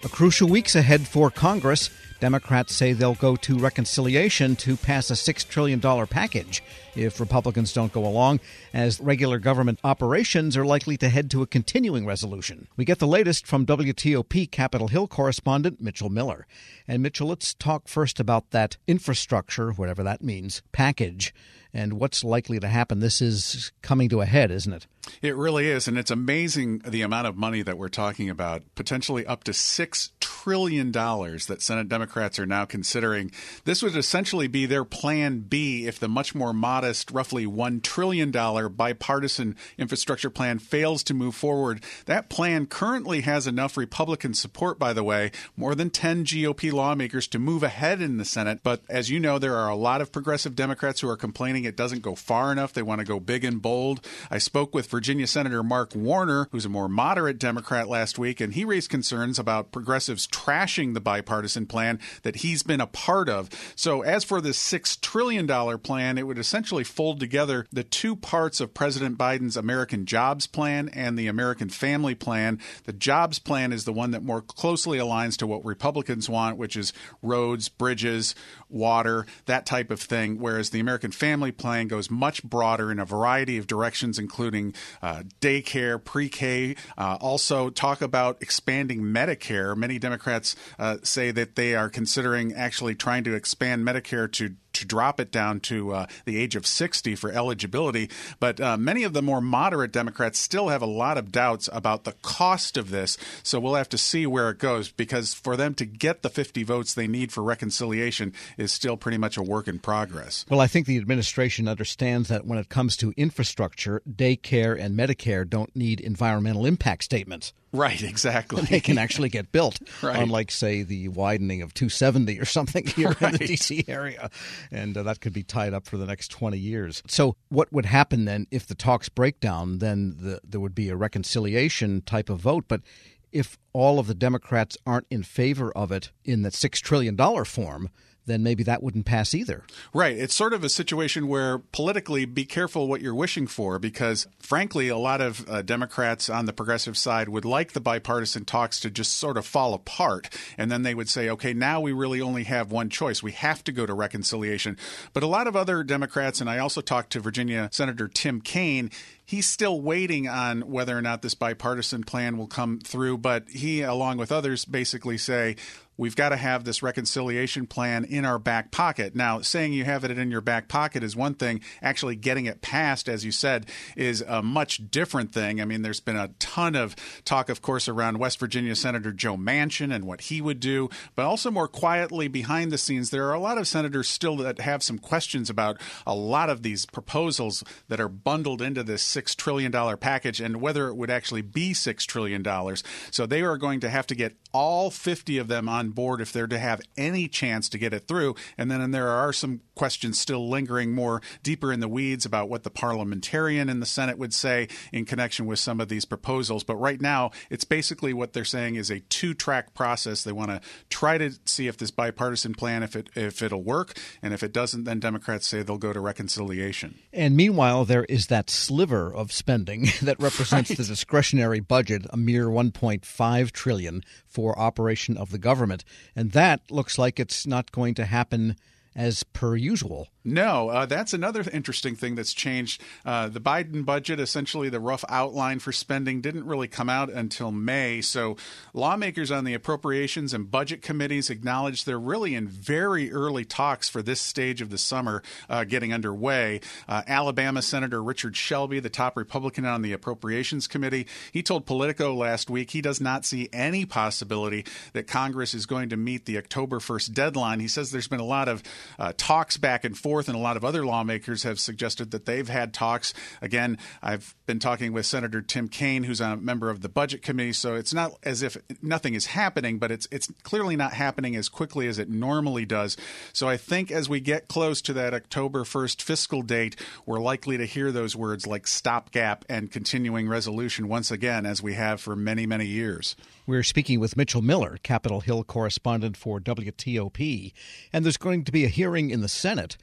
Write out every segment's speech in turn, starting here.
A crucial week's ahead for Congress. Democrats say they'll go to reconciliation to pass a $6 trillion package if Republicans don't go along, as regular government operations are likely to head to a continuing resolution. We get the latest from WTOP Capitol Hill correspondent Mitchell Miller. And Mitchell, let's talk first about that infrastructure, whatever that means, package, and what's likely to happen. This is coming to a head, isn't it? It really is, and it's amazing the amount of money that we're talking about, potentially up to $6 trillion that Senate Democrats are now considering. This would essentially be their plan B if the much more modest, roughly $1 trillion bipartisan infrastructure plan fails to move forward. That plan currently has enough Republican support, by the way, more than 10 GOP lawmakers to move ahead in the Senate. But as you know, there are a lot of progressive Democrats who are complaining it doesn't go far enough. They want to go big and bold. I spoke with Virginia Senator Mark Warner, who's a more moderate Democrat, last week, and he raised concerns about progressives trashing the bipartisan plan that he's been a part of. So as for this $6 trillion plan, it would essentially fold together the two parts of President Biden's American Jobs Plan and the American Family Plan. The Jobs Plan is the one that more closely aligns to what Republicans want, which is roads, bridges, water, that type of thing, whereas the American Family Plan goes much broader in a variety of directions, including daycare, pre-K, also talk about expanding Medicare. Many Democrats say that they are considering actually trying to expand Medicare to drop it down to the age of 60 for eligibility. But many of the more moderate Democrats still have a lot of doubts about the cost of this. So we'll have to see where it goes, because for them to get the 50 votes they need for reconciliation is still pretty much a work in progress. Well, I think the administration understands that when it comes to infrastructure, daycare and Medicare don't need environmental impact statements. Right, exactly. They can actually get built, right. Unlike, say, the widening of 270 or something here in the D.C. area. And that could be tied up for the next 20 years. So what would happen then if the talks break down? Then there would be a reconciliation type of vote. But if all of the Democrats aren't in favor of it in the $6 trillion form, then maybe that wouldn't pass either. Right. It's sort of a situation where politically be careful what you're wishing for, because frankly, a lot of Democrats on the progressive side would like the bipartisan talks to just sort of fall apart. And then they would say, okay, now we really only have one choice. We have to go to reconciliation. But a lot of other Democrats, and I also talked to Virginia Senator Tim Kaine, he's still waiting on whether or not this bipartisan plan will come through. But he, along with others, basically say, we've got to have this reconciliation plan in our back pocket. Now, saying you have it in your back pocket is one thing. Actually getting it passed, as you said, is a much different thing. I mean, there's been a ton of talk, of course, around West Virginia Senator Joe Manchin and what he would do. But also more quietly behind the scenes, there are a lot of senators still that have some questions about a lot of these proposals that are bundled into this $6 trillion package and whether it would actually be $6 trillion. So they are going to have to get all 50 of them on board if they're to have any chance to get it through. And then there are some questions still lingering more deeper in the weeds about what the parliamentarian in the Senate would say in connection with some of these proposals. But right now, it's basically what they're saying is a two-track process. They want to try to see if this bipartisan plan, if it'll work. And if it doesn't, then Democrats say they'll go to reconciliation. And meanwhile, there is that sliver of spending that represents the discretionary budget, a mere $1.5 trillion for operation of the government. And that looks like it's not going to happen as per usual. No, that's another interesting thing that's changed. The Biden budget, essentially the rough outline for spending, didn't really come out until May. So lawmakers on the appropriations and budget committees acknowledge they're really in very early talks for this stage of the summer getting underway. Alabama Senator Richard Shelby, the top Republican on the Appropriations Committee, he told Politico last week he does not see any possibility that Congress is going to meet the October 1st deadline. He says there's been a lot of talks back and forth, and a lot of other lawmakers have suggested that they've had talks. Again, I've been talking with Senator Tim Kaine, who's a member of the Budget Committee, so it's not as if nothing is happening, but it's clearly not happening as quickly as it normally does. So I think as we get close to that October 1st fiscal date, we're likely to hear those words like stopgap and continuing resolution once again, as we have for many, many years. We're speaking with Mitchell Miller, Capitol Hill correspondent for WTOP, and there's going to be a hearing in the Senate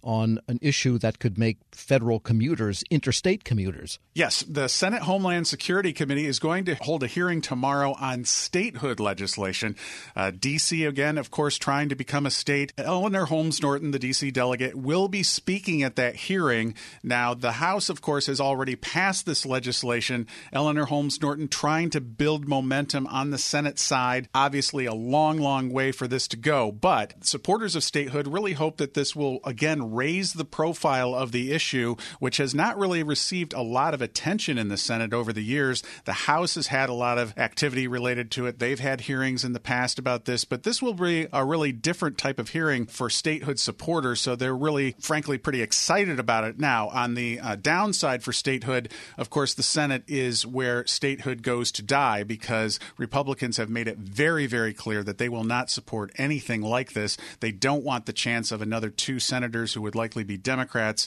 on an issue that could make federal commuters interstate commuters. Yes, the Senate Homeland Security Committee is going to hold a hearing tomorrow on statehood legislation. D.C., again, of course, trying to become a state. Eleanor Holmes Norton, the D.C. delegate, will be speaking at that hearing. Now, the House, of course, has already passed this legislation. Eleanor Holmes Norton trying to build momentum on the Senate side. Obviously, a long, long way for this to go. But supporters of statehood really hope that this will, again, raise the profile of the issue, which has not really received a lot of attention in the Senate over the years. The House has had a lot of activity related to it. They've had hearings in the past about this, but this will be a really different type of hearing for statehood supporters, so they're really, frankly, pretty excited about it. Now, on the downside for statehood, of course, the Senate is where statehood goes to die because Republicans have made it very, very clear that they will not support anything like this. They don't want the chance of another two senators who would likely be Democrats.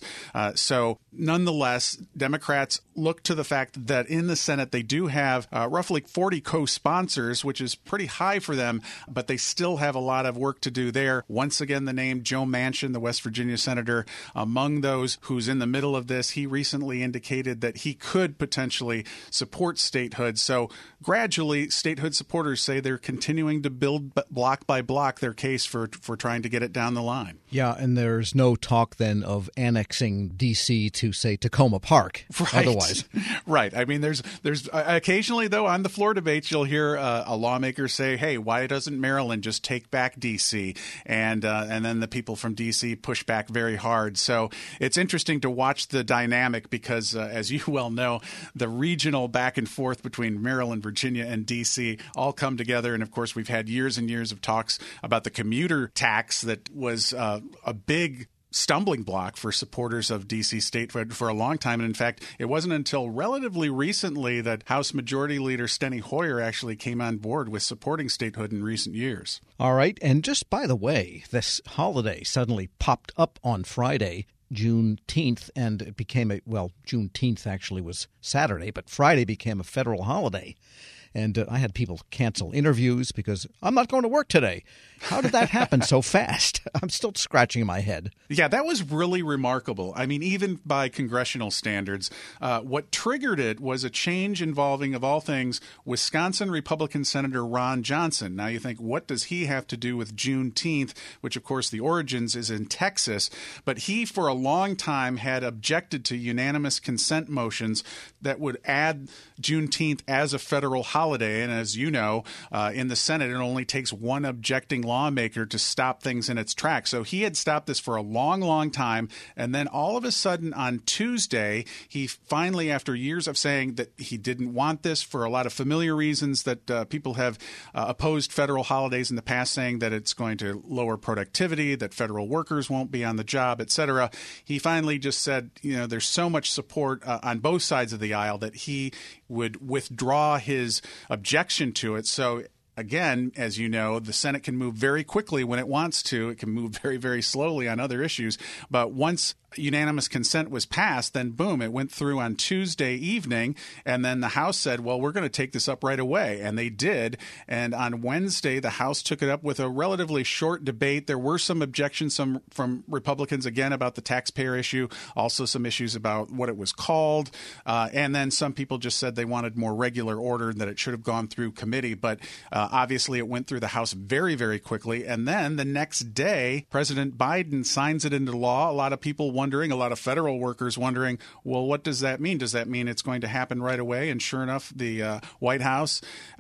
So nonetheless, Democrats look to the fact that in the Senate they do have roughly 40 co-sponsors, which is pretty high for them, but they still have a lot of work to do there. Once again, the name Joe Manchin, the West Virginia senator, among those who's in the middle of this, he recently indicated that he could potentially support statehood. So gradually, statehood supporters say they're continuing to build block by block their case for trying to get it down the line. Yeah, and there's no talk then of annexing D.C. to, say, Tacoma Park. Right. Otherwise. Right. I mean, there's occasionally, though, on the floor debates, you'll hear a lawmaker say, hey, why doesn't Maryland just take back D.C.? And then the people from D.C. push back very hard. So it's interesting to watch the dynamic because, as you well know, the regional back and forth between Maryland, Virginia, and D.C. all come together. And, of course, we've had years and years of talks about the commuter tax that was a big stumbling block for supporters of D.C. statehood for a long time. And in fact, it wasn't until relatively recently that House Majority Leader Steny Hoyer actually came on board with supporting statehood in recent years. All right. And just by the way, this holiday suddenly popped up on Friday, Juneteenth, and it became Juneteenth actually was Saturday, but Friday became a federal holiday. And I had people cancel interviews because I'm not going to work today. How did that happen so fast? I'm still scratching my head. Yeah, that was really remarkable. I mean, even by congressional standards, what triggered it was a change involving, of all things, Wisconsin Republican Senator Ron Johnson. Now you think, what does he have to do with Juneteenth, which, of course, the origins is in Texas? But he, for a long time, had objected to unanimous consent motions that would add Juneteenth as a federal holiday. And as you know, in the Senate, it only takes one objecting lawmaker to stop things in its tracks. So he had stopped this for a long, long time. And then all of a sudden on Tuesday, he finally, after years of saying that he didn't want this for a lot of familiar reasons that people have opposed federal holidays in the past, saying that it's going to lower productivity, that federal workers won't be on the job, et cetera. He finally just said, there's so much support on both sides of the aisle that he would withdraw his objection to it. So again, as you know, the Senate can move very quickly when it wants to. It can move very, very slowly on other issues. But once unanimous consent was passed, then boom, it went through on Tuesday evening. And then the House said, well, we're going to take this up right away. And they did. And on Wednesday, the House took it up with a relatively short debate. There were some objections from Republicans, again, about the taxpayer issue, also some issues about what it was called. And then some people just said they wanted more regular order, that it should have gone through committee. But obviously, it went through the House very, very quickly. And then the next day, President Biden signs it into law. A lot of people wondering, a lot of federal workers wondering, well, what does that mean? Does that mean it's going to happen right away? And sure enough, the White House,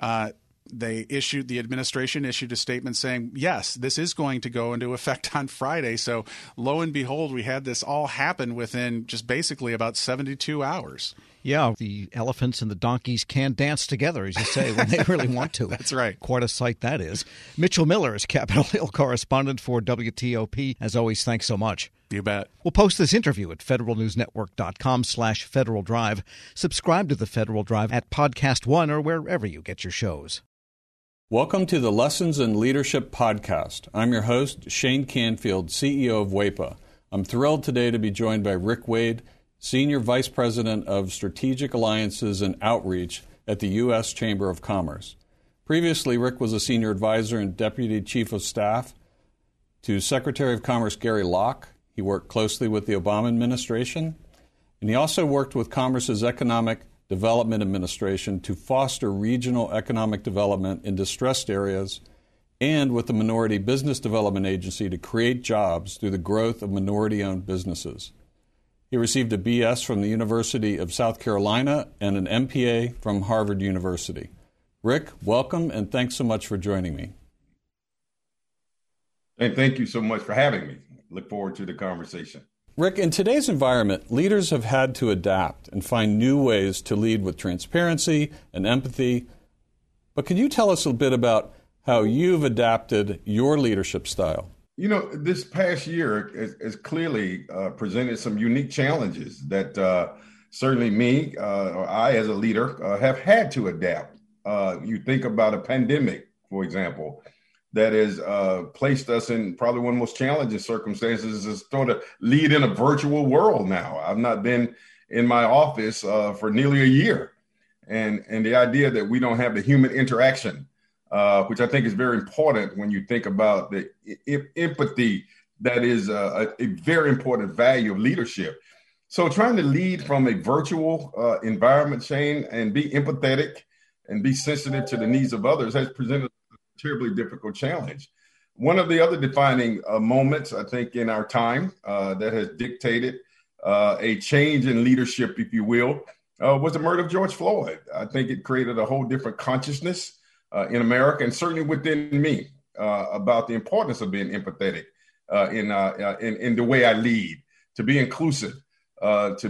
the administration issued a statement saying, yes, this is going to go into effect on Friday. So lo and behold, we had this all happen within just basically about 72 hours. Yeah, the elephants and the donkeys can dance together, as you say, when they really want to. That's right. Quite a sight that is. Mitchell Miller is Capitol Hill correspondent for WTOP. As always, thanks so much. You bet. We'll post this interview at federalnewsnetwork.com/Federal Drive. Subscribe to the Federal Drive at Podcast One or wherever you get your shows. Welcome to the Lessons in Leadership podcast. I'm your host, Shane Canfield, CEO of WEPA. I'm thrilled today to be joined by Rick Wade, Senior Vice President of Strategic Alliances and Outreach at the U.S. Chamber of Commerce. Previously, Rick was a Senior Advisor and Deputy Chief of Staff to Secretary of Commerce Gary Locke. He worked closely with the Obama administration, and he also worked with Congress's Economic Development Administration to foster regional economic development in distressed areas, and with the Minority Business Development Agency to create jobs through the growth of minority-owned businesses. He received a BS from the University of South Carolina and an MPA from Harvard University. Rick, welcome, and thanks so much for joining me. And thank you so much for having me. Look forward to the conversation. Rick, in today's environment, leaders have had to adapt and find new ways to lead with transparency and empathy. But can you tell us a bit about how you've adapted your leadership style? You know, this past year has clearly presented some unique challenges that certainly me, or I as a leader, have had to adapt. You think about a pandemic, for example, that has placed us in probably one of the most challenging circumstances, is sort of lead in a virtual world now. I've not been in my office for nearly a year. And the idea that we don't have the human interaction, which I think is very important when you think about the empathy that is a very important value of leadership. So trying to lead from a virtual environment, Shane, and be empathetic and be sensitive to the needs of others has presented terribly difficult challenge. One of the other defining moments, I think, in our time that has dictated a change in leadership, if you will, was the murder of George Floyd. I think it created a whole different consciousness in America, and certainly within me, about the importance of being empathetic in the way I lead, to be inclusive, to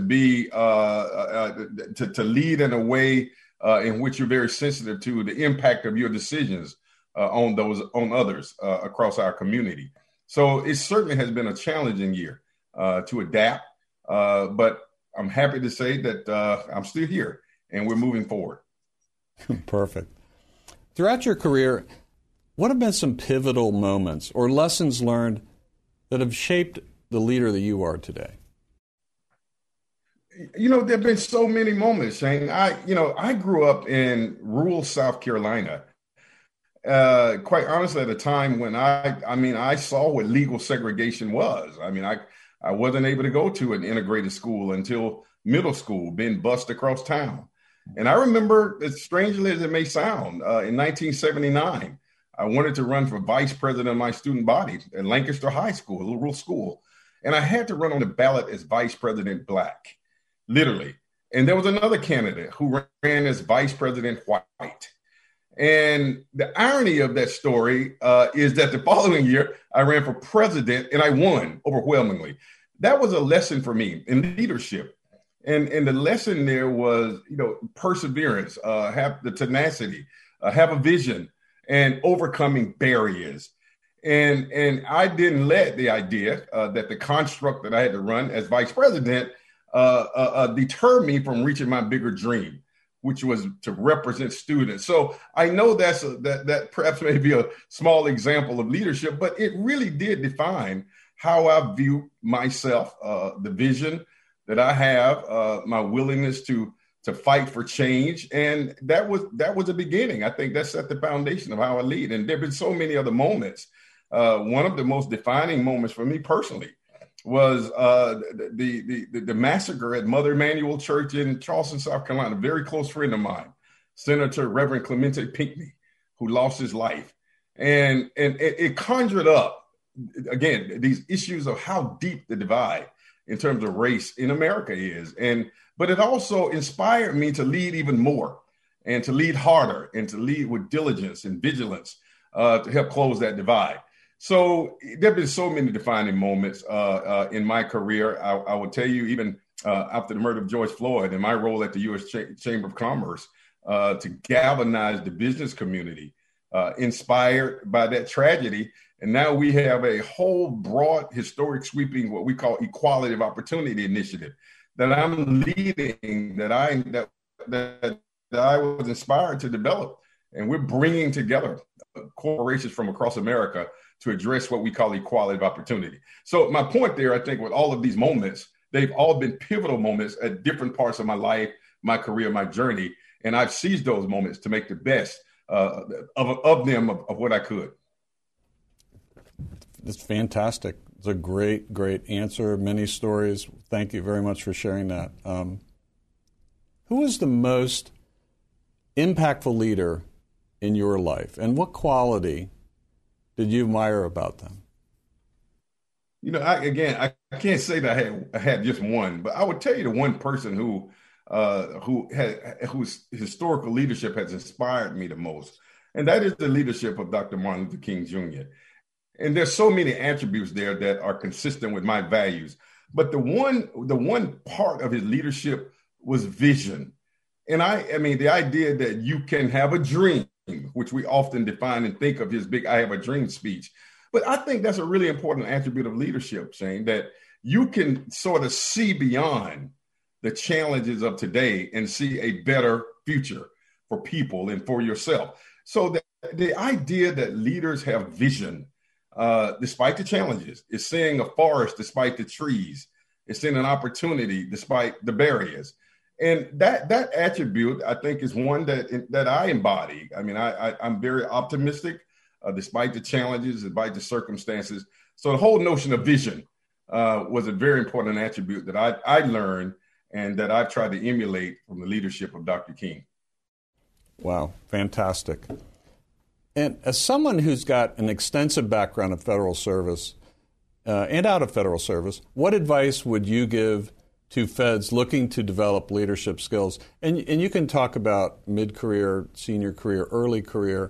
lead in a way in which you're very sensitive to the impact of your decisions on others across our community. So it certainly has been a challenging year to adapt, but I'm happy to say that I'm still here and we're moving forward. Perfect. Throughout your career, what have been some pivotal moments or lessons learned that have shaped the leader that you are today? You know, there have been so many moments, Shane. I grew up in rural South Carolina. Quite honestly, at a time when I saw what legal segregation was. I wasn't able to go to an integrated school until middle school, being bused across town. And I remember, as strangely as it may sound, in 1979, I wanted to run for vice president of my student body at Lancaster High School, a rural school. And I had to run on the ballot as vice president black, literally. And there was another candidate who ran as vice president white. And the irony of that story is that the following year, I ran for president and I won overwhelmingly. That was a lesson for me in leadership. And the lesson there was, perseverance, have the tenacity, have a vision, and overcoming barriers. And I didn't let the idea that the construct that I had to run as vice president deter me from reaching my bigger dream, which was to represent students. So I know that perhaps may be a small example of leadership, but it really did define how I view myself, the vision that I have, my willingness to fight for change. And that was the beginning. I think that set the foundation of how I lead. And there have been so many other moments. One of the most defining moments for me personally was the massacre at Mother Emanuel Church in Charleston, South Carolina. A very close friend of mine, Senator Reverend Clemente Pinckney, who lost his life. And it conjured up, again, these issues of how deep the divide in terms of race in America is. But it also inspired me to lead even more and to lead harder and to lead with diligence and vigilance to help close that divide. So there have been so many defining moments in my career. I will tell you, even after the murder of George Floyd and my role at the U.S. Chamber of Commerce to galvanize the business community, inspired by that tragedy. And now we have a whole broad, historic, sweeping, what we call equality of opportunity initiative that I'm leading, that I was inspired to develop. And we're bringing together corporations from across America to address what we call equality of opportunity. So my point there, I think, with all of these moments, they've all been pivotal moments at different parts of my life, my career, my journey. And I've seized those moments to make the best of what I could. It's fantastic. It's a great, great answer. Many stories. Thank you very much for sharing that. Who was the most impactful leader in your life, and what quality did you admire about them? You know, I can't say that I had just one, but I would tell you the one person whose historical leadership has inspired me the most, and that is the leadership of Dr. Martin Luther King Jr. And there's so many attributes there that are consistent with my values. But the one part of his leadership was vision. And I mean, the idea that you can have a dream, which we often define and think of his big "I have a dream" speech. But I think that's a really important attribute of leadership, Shane, that you can sort of see beyond the challenges of today and see a better future for people and for yourself. So the idea that leaders have vision, despite the challenges, is seeing a forest despite the trees, is seeing an opportunity despite the barriers. And that attribute, I think, is one that I embody. I mean, I'm very optimistic, despite the challenges, despite the circumstances. So the whole notion of vision was a very important attribute that I learned and that I've tried to emulate from the leadership of Dr. King. Wow, fantastic. And as someone who's got an extensive background of federal service and out of federal service, what advice would you give to feds looking to develop leadership skills? And you can talk about mid-career, senior career, early career.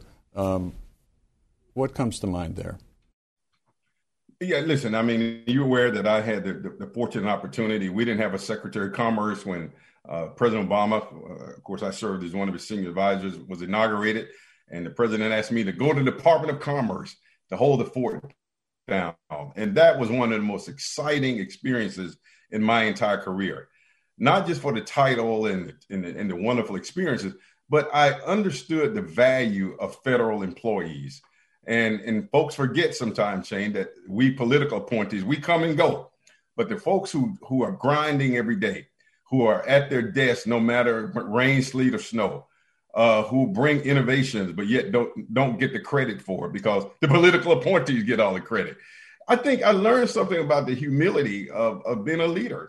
What comes to mind there? Yeah, listen, I mean, you're aware that I had the fortunate opportunity. We didn't have a Secretary of Commerce when President Obama, of course, I served as one of his senior advisors, was inaugurated. And the president asked me to go to the Department of Commerce to hold the fort down. And that was one of the most exciting experiences in my entire career, not just for the title and the wonderful experiences, but I understood the value of federal employees. And folks forget sometimes, Shane, that we political appointees, we come and go. But the folks who are grinding every day, who are at their desk no matter rain, sleet, or snow, who bring innovations, but yet don't get the credit for it because the political appointees get all the credit. I think I learned something about the humility of being a leader.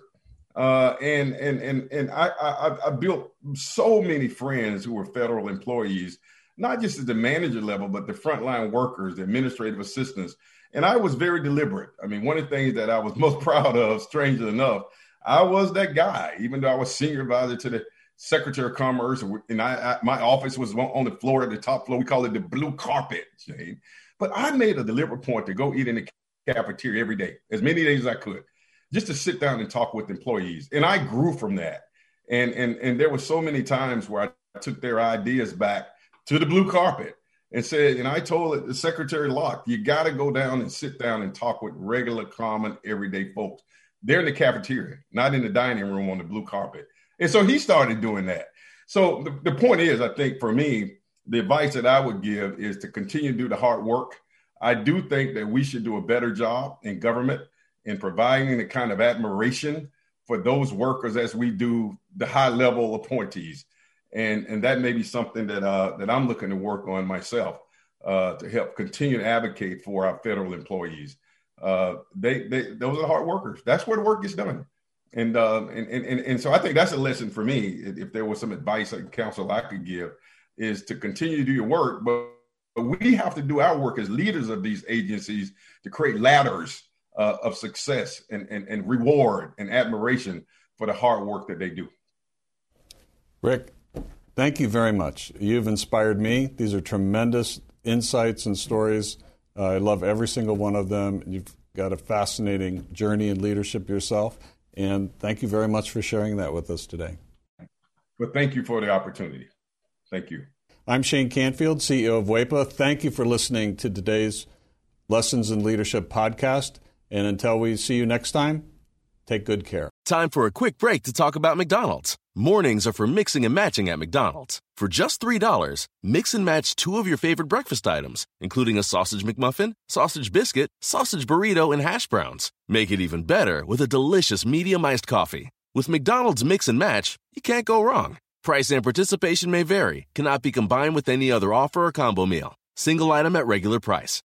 And I built so many friends who were federal employees, not just at the manager level, but the frontline workers, the administrative assistants. And I was very deliberate. I mean, one of the things that I was most proud of, strangely enough, I was that guy, even though I was senior advisor to the Secretary of Commerce, and my office was on the floor, at the top floor. We call it the blue carpet, Shane. But I made a deliberate point to go eat in the cafeteria every day, as many days as I could, just to sit down and talk with employees. And I grew from that. And there were so many times where I took their ideas back to the blue carpet and said, and I told the Secretary Locke, you got to go down and sit down and talk with regular, common, everyday folks. They're in the cafeteria, not in the dining room on the blue carpet. And so he started doing that. So the point is, I think for me, the advice that I would give is to continue to do the hard work. I do think that we should do a better job in government in providing the kind of admiration for those workers as we do the high level appointees. And that may be something that I'm looking to work on myself to help continue to advocate for our federal employees. Those are hard workers. That's where the work gets done. And so I think that's a lesson for me. If there was some advice and counsel I could give, is to continue to do your work, but we have to do our work as leaders of these agencies to create ladders of success and reward and admiration for the hard work that they do. Rick, thank you very much. You've inspired me. These are tremendous insights and stories. I love every single one of them. You've got a fascinating journey in leadership yourself. And thank you very much for sharing that with us today. Well, thank you for the opportunity. Thank you. I'm Shane Canfield, CEO of WEPA. Thank you for listening to today's Lessons in Leadership podcast. And until we see you next time, take good care. Time for a quick break to talk about McDonald's. Mornings are for mixing and matching at McDonald's. For just $3, mix and match 2 of your favorite breakfast items, including a sausage McMuffin, sausage biscuit, sausage burrito, and hash browns. Make it even better with a delicious medium iced coffee. With McDonald's Mix and Match, you can't go wrong. Price and participation may vary, cannot be combined with any other offer or combo meal. Single item at regular price.